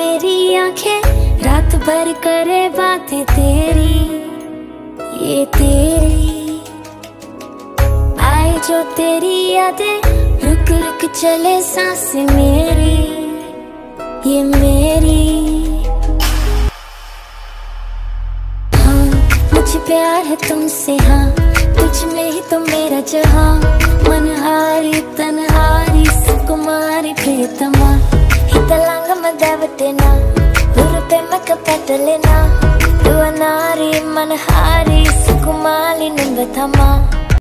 मेरी आंखें रात भर करे बातें तेरी, ये तेरी। आए जो तेरी यादें, रुक रुक चले सांसें मेरी, ये मेरी। हाँ मुझे प्यार है तुमसे, हाँ तुझ में ही तो मेरा जहाँ। मनहारी तनहारी सुकुमारी प्रियतमा, हितलांग मदवटेना उरुते मकपटलेना। दुआ नारी मनहारी सुकुमारी निंबथमा।